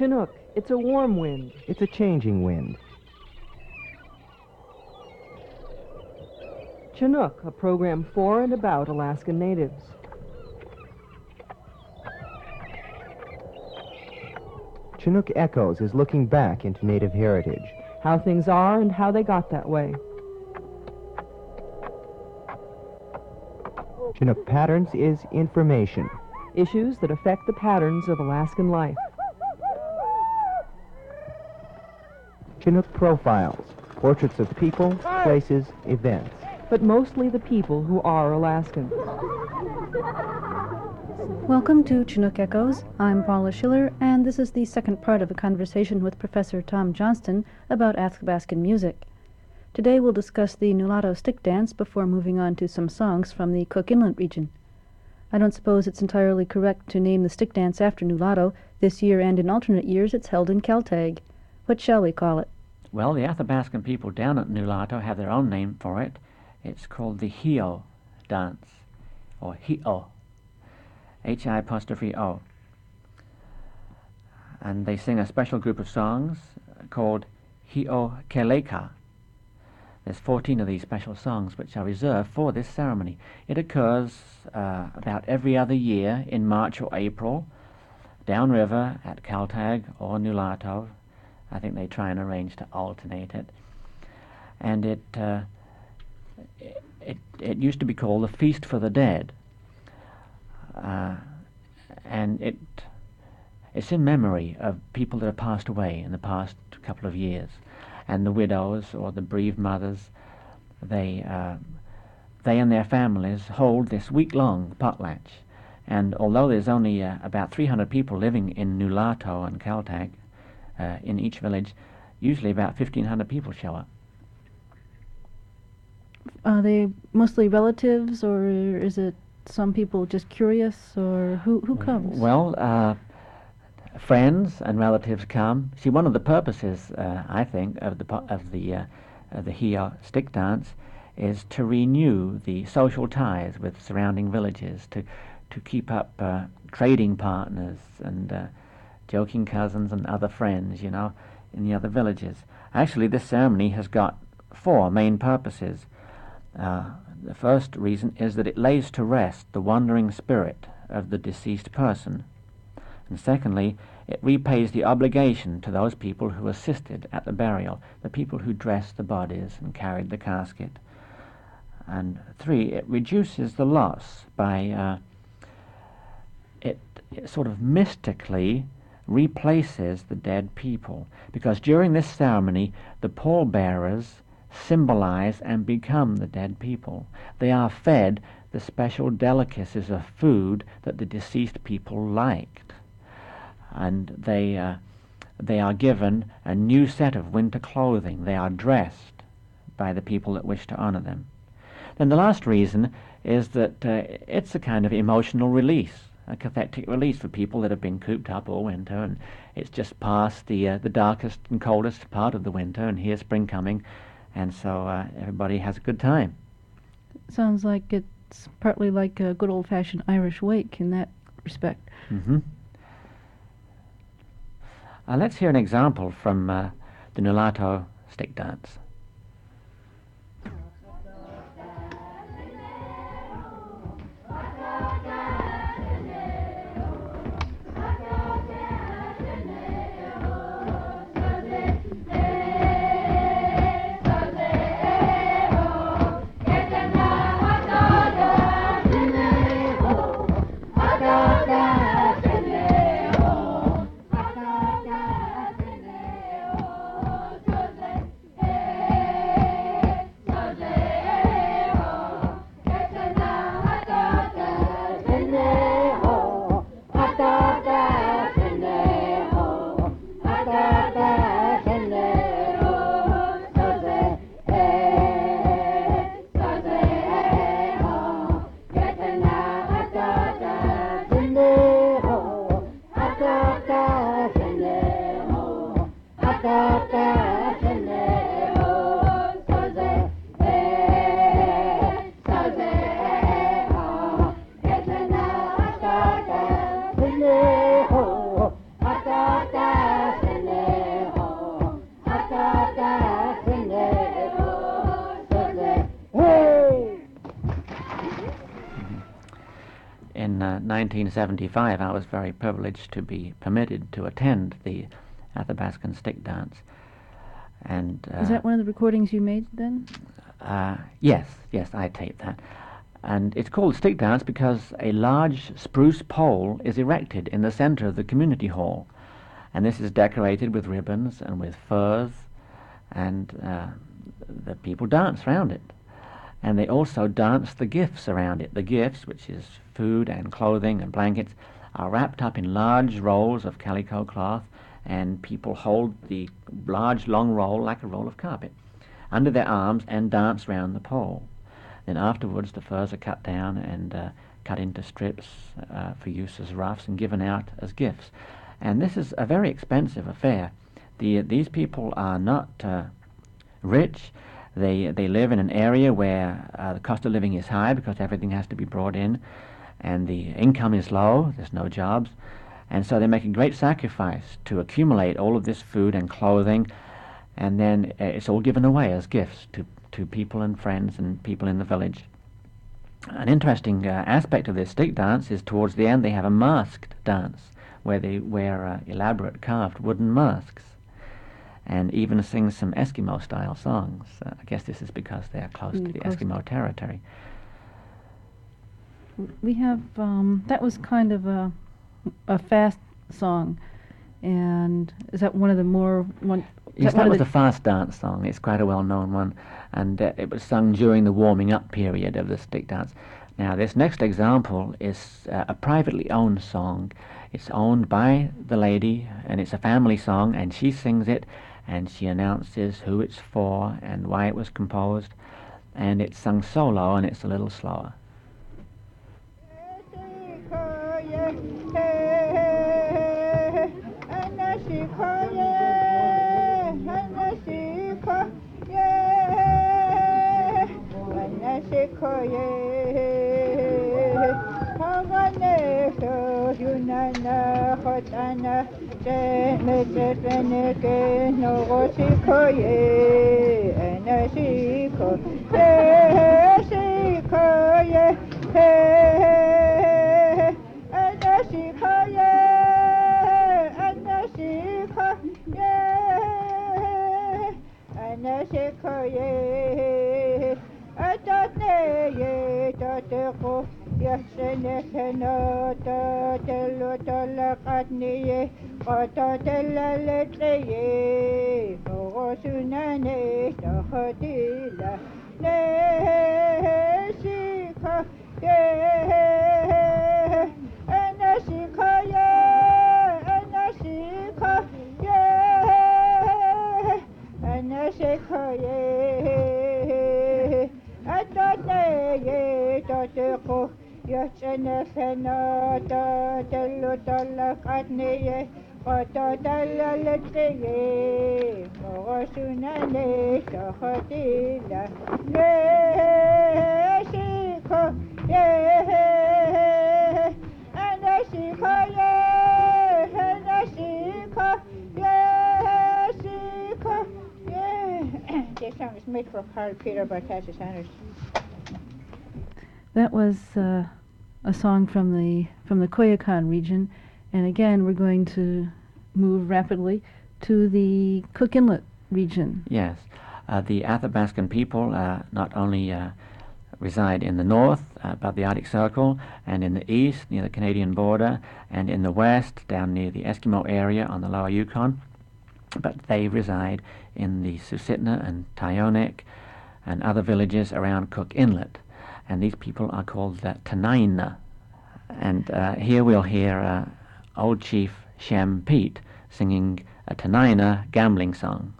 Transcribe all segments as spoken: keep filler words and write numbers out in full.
Chinook, it's a warm wind. It's a changing wind. Chinook, a program for and about Alaskan natives. Chinook Echoes is looking back into native heritage. How things are and how they got that way. Chinook Patterns is information. Issues that affect the patterns of Alaskan life. Chinook Profiles, portraits of people, places, events. But mostly the people who are Alaskan. Welcome to Chinook Echoes. I'm Paula Schiller, and this is the second part of a conversation with Professor Tom Johnston about Athabascan music. Today we'll discuss the Nulato stick dance before moving on to some songs from the Cook Inlet region. I don't suppose it's entirely correct to name the stick dance after Nulato. This year and in alternate years it's held in Caltag. What shall we call it? Well, the Athabascan people down at Nulato have their own name for it. It's called the Hio dance, or Hio, H I apostrophe O. And they sing a special group of songs called Hio Keleka. There's fourteen of these special songs which are reserved for this ceremony. It occurs uh, about every other year in March or April, downriver at Caltag or Nulato. I think they try and arrange to alternate it. And it, uh, it, it, it used to be called the Feast for the Dead. Uh, and it it's in memory of people that have passed away in the past couple of years. And the widows or the bereaved mothers, they, uh, they and their families hold this week-long potlatch. And although there's only uh, about three hundred people living in Nulato and Caltag, uh, in each village, usually about fifteen hundred people show up. Are they mostly relatives, or is it some people just curious, or who, who comes? Well, uh, friends and relatives come. See, one of the purposes, uh, I think, of the po- of the uh, of the Hio stick dance is to renew the social ties with surrounding villages, to to keep up uh, trading partners and uh, joking cousins and other friends, you know, in the other villages. Actually, this ceremony has got four main purposes. Uh, the first reason is that it lays to rest the wandering spirit of the deceased person. And secondly, it repays the obligation to those people who assisted at the burial, the people who dressed the bodies and carried the casket. And three, it reduces the loss by, uh, it, it sort of mystically replaces the dead people, because during this ceremony the pallbearers symbolize and become the dead people. They are fed the special delicacies of food that the deceased people liked, and they uh, they are given a new set of winter clothing. They are dressed by the people that wish to honor them. Then the last reason is that uh, it's a kind of emotional release, a cathartic release for people that have been cooped up all winter, and it's just past the uh, the darkest and coldest part of the winter, and here's spring coming, and so uh, everybody has a good time. Sounds like it's partly like a good old-fashioned Irish wake in that respect. Mm-hmm. Uh, let's hear an example from uh, the Nulato stick dance. nineteen seventy-five, I was very privileged to be permitted to attend the Athabascan stick dance. And uh, Is that one of the recordings you made then? Uh, yes, yes, I taped that. And it's called stick dance because a large spruce pole is erected in the center of the community hall. And this is decorated with ribbons and with furs, and uh, the people dance around it. And they also dance the gifts around it. The gifts, which is food and clothing and blankets, are wrapped up in large rolls of calico cloth, and people hold the large long roll like a roll of carpet under their arms and dance round the pole. Then afterwards the furs are cut down and uh, cut into strips uh, for use as ruffs and given out as gifts. And this is a very expensive affair. The, these people are not uh, rich. They, they live in an area where uh, the cost of living is high because everything has to be brought in, and the income is low, there's no jobs. And so they make a great sacrifice to accumulate all of this food and clothing, and then uh, it's all given away as gifts to, to people and friends and people in the village. An interesting uh, aspect of this stick dance is towards the end they have a masked dance where they wear uh, elaborate carved wooden masks and even sing some Eskimo-style songs. Uh, I guess this is because they are close Mm, to the close. Eskimo territory. We have, um, that was kind of a, a fast song. And is that one of the more, one, is Yes, that one that of was the a fast dance song. It's quite a well-known one, and uh, it was sung during the warming-up period of the stick dance. Now, this next example is uh, a privately owned song. It's owned by the lady, and it's a family song, and she sings it, and she announces who it's for and why it was composed, and it's sung solo, and it's a little slower. This song is made for Carl Peter by Tassie Sanders. That was uh, a song from the from the Koyukon region, and again we're going to move rapidly to the Cook Inlet region. Yes, uh, the Athabascan people uh, not only uh, reside in the north, uh, above the Arctic Circle, and in the east, near the Canadian border, and in the west, down near the Eskimo area on the lower Yukon, but they reside in the Susitna and Tyonek and other villages around Cook Inlet. And these people are called the Tanaina. And uh, here we'll hear uh, Old Chief Shem Pete singing a Tanaina gambling song.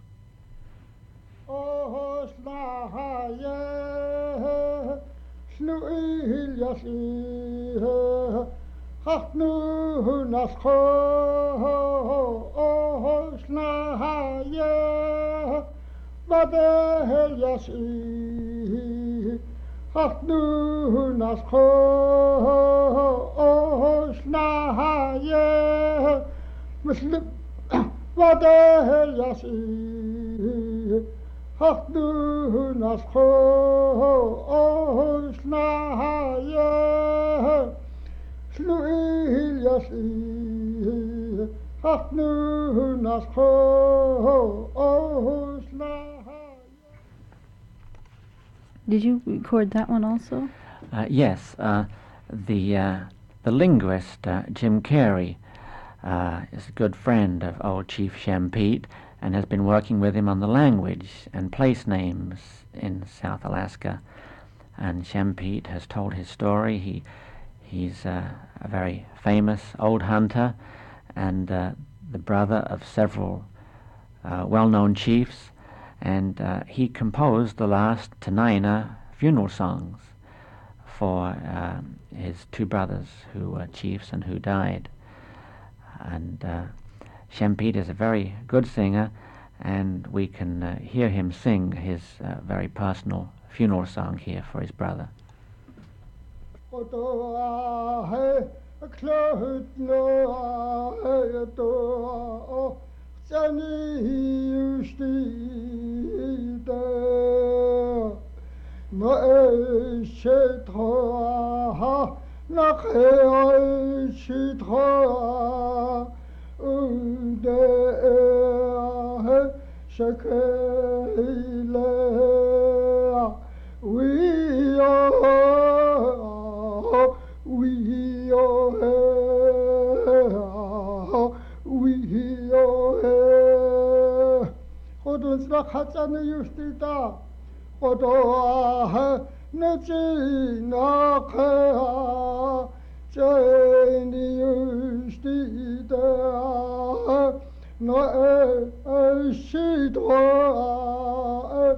Hatnu nasko osnaye muslim vade yasi hatnu nasko osnaye Sluil yasi Haknu nasko Osla. Did you record that one also? Uh, yes, uh, the uh, the linguist uh, Jim Carey uh, is a good friend of old Chief Shampete and has been working with him on the language and place names in South Alaska. And Shampete has told his story. He he's uh, a very famous old hunter and uh, the brother of several uh, well-known chiefs, and uh, he composed the last Tenaina funeral songs for um, his two brothers who were chiefs and who died. And uh, Shampete is a very good singer, and we can uh, hear him sing his uh, very personal funeral song here for his brother. We are, we are, we are. Hodusra khatsane yustita, hodoah nejina kha, jeni yustita, na shidwa.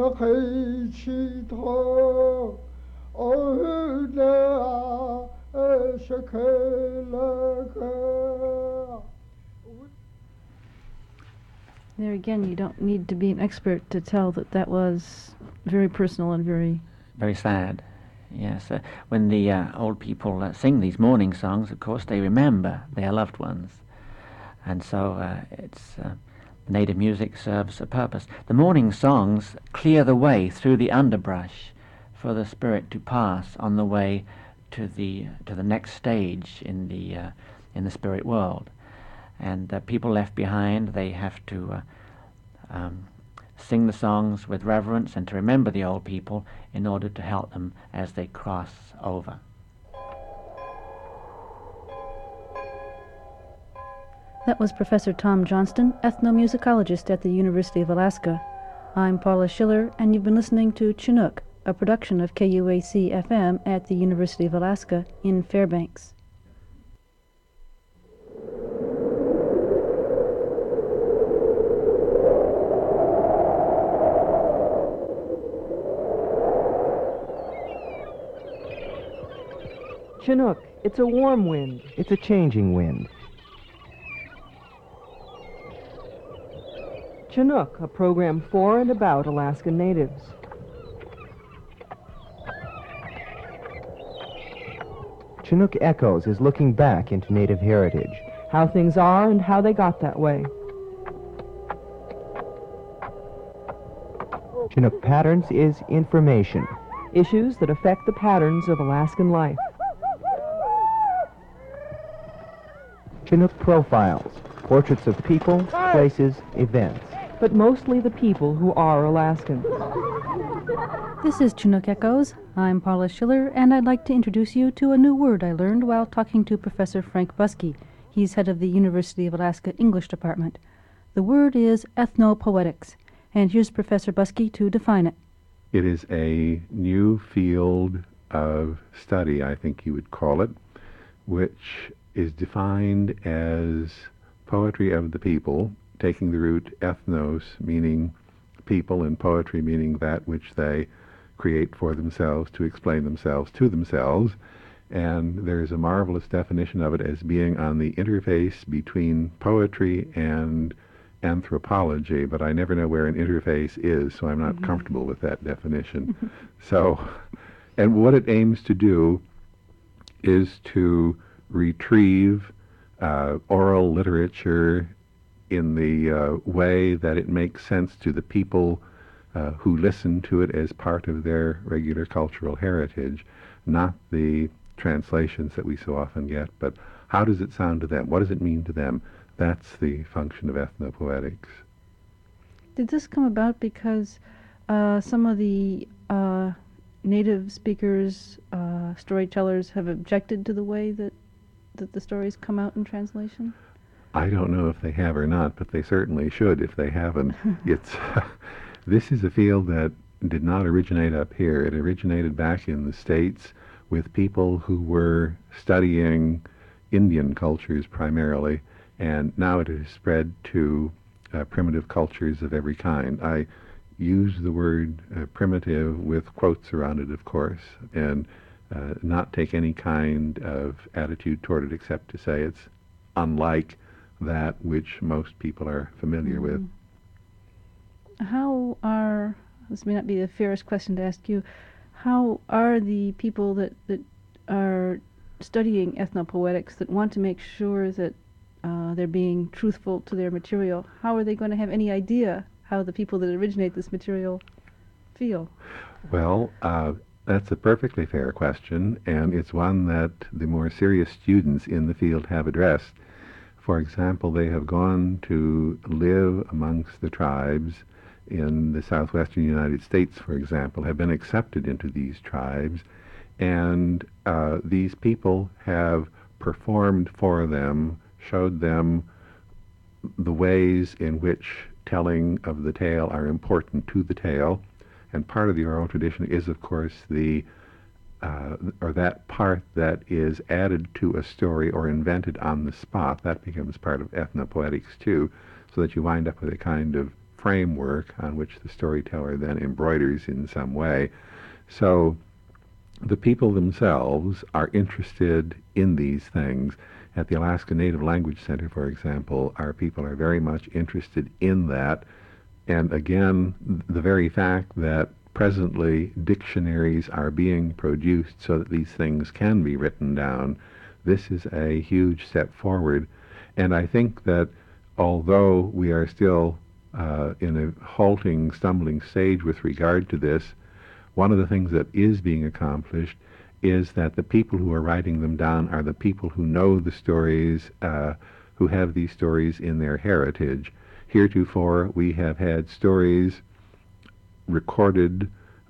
There again, you don't need to be an expert to tell that that was very personal and very... Very sad, yes. Uh, when the uh, old people uh, sing these mourning songs, of course, they remember their loved ones. And so uh, it's... Uh, Native music serves a purpose. The mourning songs clear the way through the underbrush for the spirit to pass on the way to the to the next stage in the uh, in the spirit world. And uh, people left behind, they have to uh, um, sing the songs with reverence and to remember the old people in order to help them as they cross over. That was Professor Tom Johnston, ethnomusicologist at the University of Alaska. I'm Paula Schiller, and you've been listening to Chinook, a production of K U A C F M at the University of Alaska in Fairbanks. Chinook, it's a warm wind. It's a changing wind. Chinook, a program for and about Alaskan natives. Chinook Echoes is looking back into Native heritage. How things are and how they got that way. Chinook Patterns is information. Issues that affect the patterns of Alaskan life. Chinook Profiles, portraits of people, places, events. But mostly the people who are Alaskans. This is Chinook Echoes. I'm Paula Schiller, and I'd like to introduce you to a new word I learned while talking to Professor Frank Buskey. He's head of the University of Alaska English Department. The word is ethnopoetics, and here's Professor Buskey to define it. It is a new field of study, I think you would call it, which is defined as poetry of the people, taking the root ethnos, meaning people, and poetry meaning that which they create for themselves to explain themselves to themselves. And there's a marvelous definition of it as being on the interface between poetry and anthropology, but I never know where an interface is, so I'm not mm-hmm. comfortable with that definition. So, and what it aims to do is to retrieve uh, oral literature in the uh, way that it makes sense to the people uh, who listen to it as part of their regular cultural heritage, not the translations that we so often get, but how does it sound to them? What does it mean to them? That's the function of ethnopoetics. Did this come about because uh, some of the uh, native speakers, uh, storytellers, have objected to the way that, that the stories come out in translation? I don't know if they have or not, but they certainly should if they haven't. It's this is a field that did not originate up here. It originated back in the States with people who were studying Indian cultures primarily, and now it has spread to uh, primitive cultures of every kind. I use the word uh, primitive with quotes around it, of course, and uh, not take any kind of attitude toward it except to say it's unlike that which most people are familiar Mm-hmm. with. How are, this may not be the fairest question to ask you, how are the people that, that are studying ethnopoetics that want to make sure that uh, they're being truthful to their material, how are they going to have any idea how the people that originate this material feel? Well, uh, that's a perfectly fair question, and it's one that the more serious students in the field have addressed. For example, they have gone to live amongst the tribes in the southwestern United States, for example, have been accepted into these tribes, and uh, these people have performed for them, showed them the ways in which telling of the tale are important to the tale. And part of the oral tradition is, of course, the uh, or that part that is added to a story or invented on the spot. That becomes part of ethnopoetics too, so that you wind up with a kind of framework on which the storyteller then embroiders in some way. So the people themselves are interested in these things. At the Alaska Native Language Center, for example, our people are very much interested in that. And again, the very fact that presently dictionaries are being produced so that these things can be written down, this is a huge step forward. And I think that although we are still uh, in a halting, stumbling stage with regard to this, one of the things that is being accomplished is that the people who are writing them down are the people who know the stories, uh, who have these stories in their heritage. Heretofore, we have had stories recorded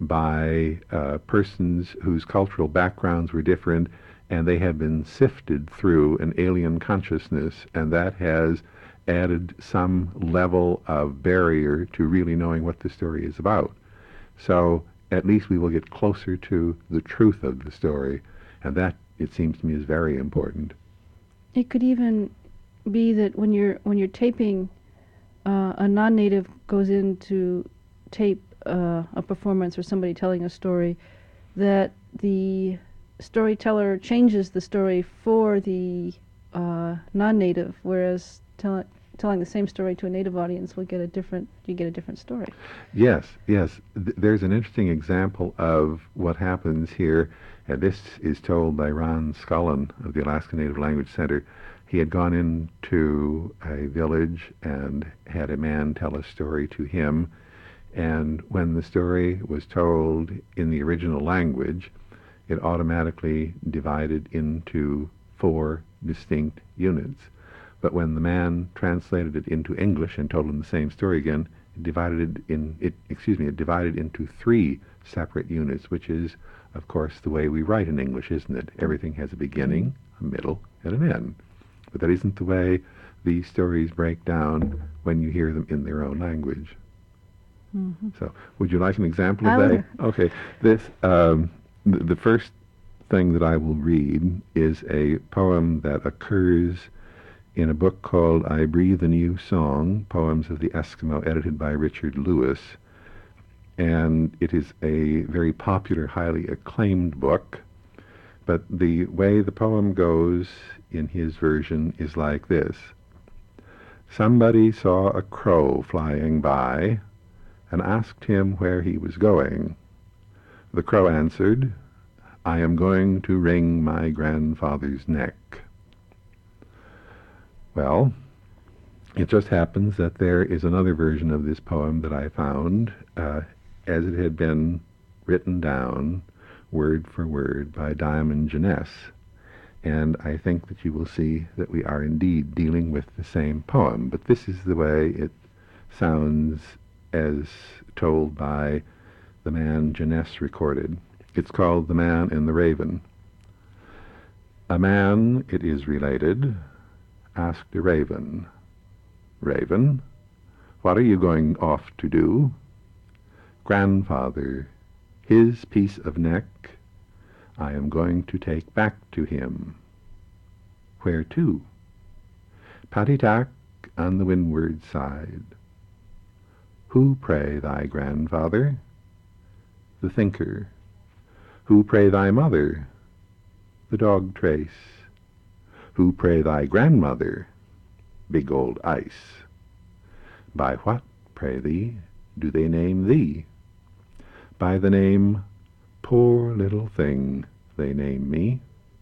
by uh, persons whose cultural backgrounds were different, and they have been sifted through an alien consciousness, and that has added some level of barrier to really knowing what the story is about. So at least we will get closer to the truth of the story, and that, it seems to me, is very important. It could even be that when you're when you're taping, uh, a non-native goes in to tape uh, a performance or somebody telling a story, that the storyteller changes the story for the uh, non-native, whereas tell, telling the same story to a native audience will get a different, you get a different story. Yes, yes. Th- there's an interesting example of what happens here, and this is told by Ron Scullin of the Alaska Native Language Center. He had gone into a village and had a man tell a story to him, and when the story was told in the original language, it automatically divided into four distinct units. But when the man translated it into English and told him the same story again, it divided it in it excuse me, it divided into three separate units, which is, of course, the way we write in English, isn't it? Everything has a beginning, a middle, and an end. But that isn't the way these stories break down when you hear them in their own language. Mm-hmm. So, would you like an example of I that? would. Okay. This um, th- the first thing that I will read is a poem that occurs in a book called I Breathe a New Song, Poems of the Eskimo, edited by Richard Lewis. And it is a very popular, highly acclaimed book. But the way the poem goes in his version is like this. Somebody saw a crow flying by and asked him where he was going. The crow answered, I am going to wring my grandfather's neck. Well, it just happens that there is another version of this poem that I found, uh, as it had been written down, word for word by Diogenes, and I think that you will see that we are indeed dealing with the same poem, but this is the way it sounds as told by the man Jeunesse recorded. It's called The Man and the Raven. A man, it is related, asked a raven, "Raven, what are you going off to do?" "Grandfather, his piece of neck I am going to take back to him." "Where to?" "Patty-tack on the windward side." "Who, pray, thy grandfather?" "The thinker." "Who, pray, thy mother?" "The dog Trace." "Who, pray, thy grandmother?" "Big old Ice." "By what, pray thee, do they name thee?" "By the name, poor little thing, they name me."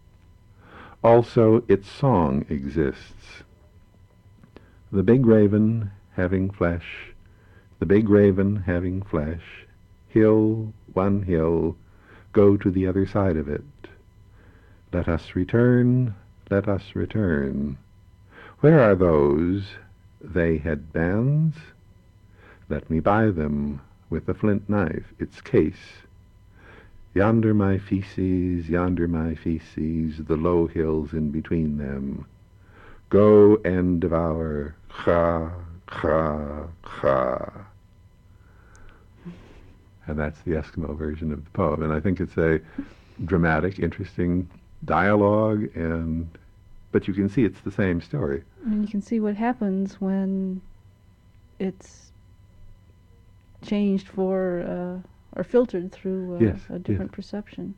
Also its song exists. The big raven having flesh, the big raven having flesh, hill, one hill, go to the other side of it. Let us return, let us return. Where are those? They had bands? Let me buy them with a flint knife, its case. Yonder my feces, yonder my feces, the low hills in between them. Go and devour, cha, cha, cha. And that's the Eskimo version of the poem. And I think it's a dramatic, interesting dialogue, and but you can see it's the same story. And you can see what happens when it's changed for, uh, or filtered through uh, Yes, a different yes. perception.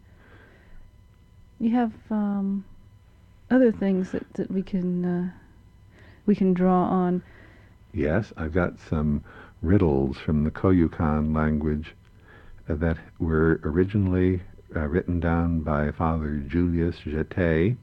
You have um, other things that, that we can uh, we can draw on. Yes, I've got some riddles from the Koyukon language uh, that were originally uh, written down by Father Julius Jeté,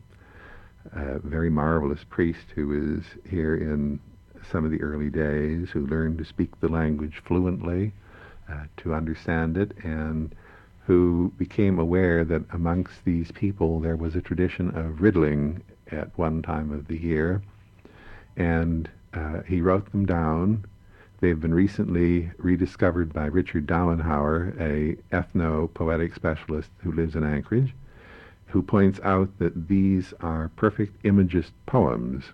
a very marvelous priest who was here in some of the early days, who learned to speak the language fluently, uh, to understand it, and who became aware that amongst these people there was a tradition of riddling at one time of the year, and uh, he wrote them down. They've been recently rediscovered by Richard Dauenhauer, a ethno-poetic specialist who lives in Anchorage, who points out that these are perfect imagist poems.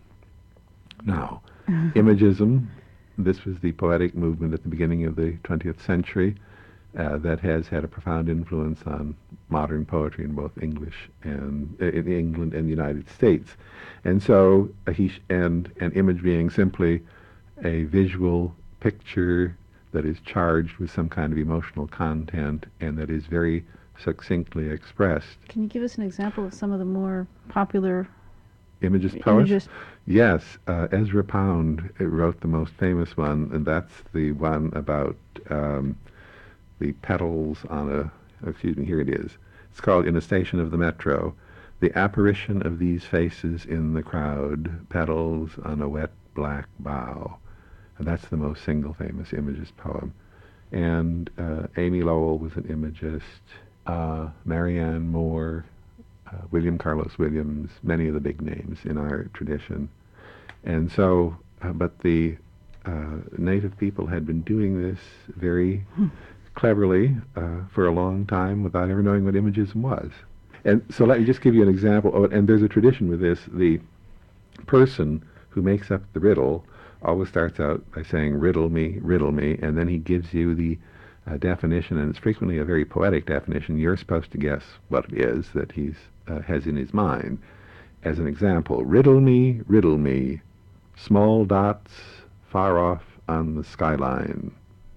Now, imagism, this was the poetic movement at the beginning of the twentieth century uh, that has had a profound influence on modern poetry in both English and uh, in England and the United States. And so, uh, he sh- and an image being simply a visual picture that is charged with some kind of emotional content and that is very succinctly expressed. Can you give us an example of some of the more popular Imagist poets? Imagist. Yes, uh, Ezra Pound uh, wrote the most famous one, and that's the one about um, the petals on a, excuse me, here it is. It's called In a Station of the Metro. The apparition of these faces in the crowd, petals on a wet black bough. And that's the most single famous Imagist poem. And uh, Amy Lowell was an Imagist, uh, Marianne Moore, uh, William Carlos Williams, many of the big names in our tradition. And so, uh, but the uh, native people had been doing this very cleverly uh, for a long time without ever knowing what Imagism was. And so let me just give you an example. Oh, and there's a tradition with this. The person who makes up the riddle always starts out by saying, "Riddle me, riddle me," and then he gives you the uh, definition, and it's frequently a very poetic definition. You're supposed to guess what it is that he uh, has in his mind. As an example, "Riddle me, riddle me, small dots far off on the skyline."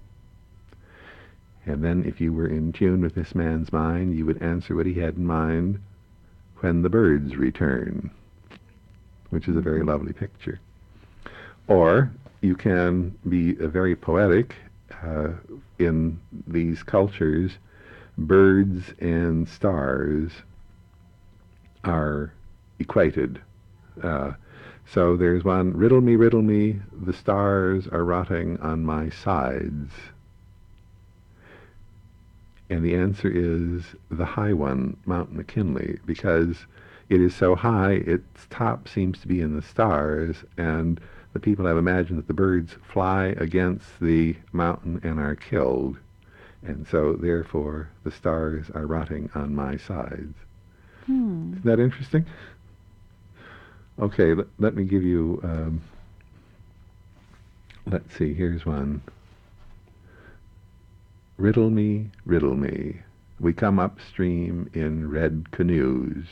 And then if you were in tune with this man's mind, you would answer what he had in mind, "When the birds return," which is a very lovely picture. Or you can be uh, very poetic. Uh, in these cultures, birds and stars are equated. Uh, so there's one, "Riddle me, riddle me, the stars are rotting on my sides." And the answer is the high one, Mount McKinley, because it is so high, its top seems to be in the stars, and the people have imagined that the birds fly against the mountain and are killed. And so, therefore, the stars are rotting on my sides. Hmm. Isn't that interesting? Okay, let, let me give you, um, let's see, here's one. Riddle me, riddle me. We come upstream in red canoes.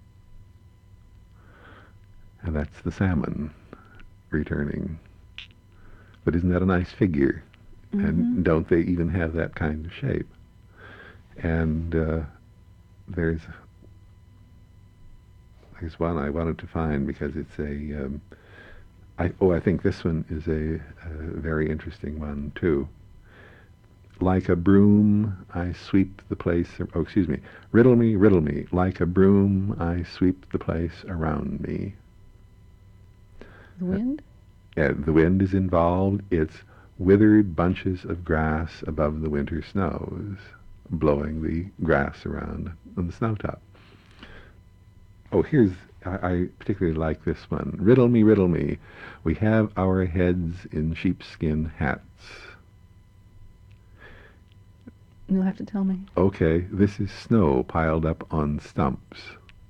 And that's the salmon returning. But isn't that a nice figure? Mm-hmm. And don't they even have that kind of shape? And uh, there's there's one I wanted to find because it's a um, I, oh I think this one is a, a very interesting one too. Like a broom I sweep the place. Oh, excuse me. Riddle me, riddle me. Like a broom I sweep the place around me. The wind? Uh, the wind is involved. It's withered bunches of grass above the winter snows, blowing the grass around on the snowtop. Oh, here's, I, I particularly like this one. Riddle me, riddle me. We have our heads in sheepskin hats. You'll have to tell me. Okay, this is snow piled up on stumps.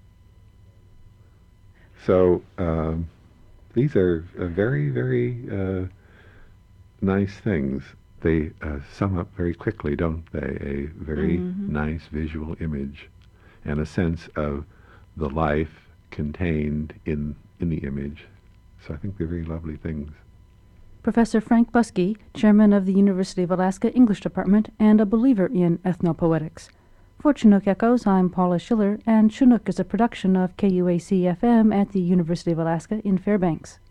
So, um, these are uh, very, very uh, nice things. They uh, sum up very quickly, don't they? A very Mm-hmm. nice visual image and a sense of the life contained in, in the image. So I think they're very lovely things. Professor Frank Buskey, chairman of the University of Alaska English Department and a believer in ethnopoetics. For Chinook Echoes, I'm Paula Schiller, and Chinook is a production of K U A C F M at the University of Alaska in Fairbanks.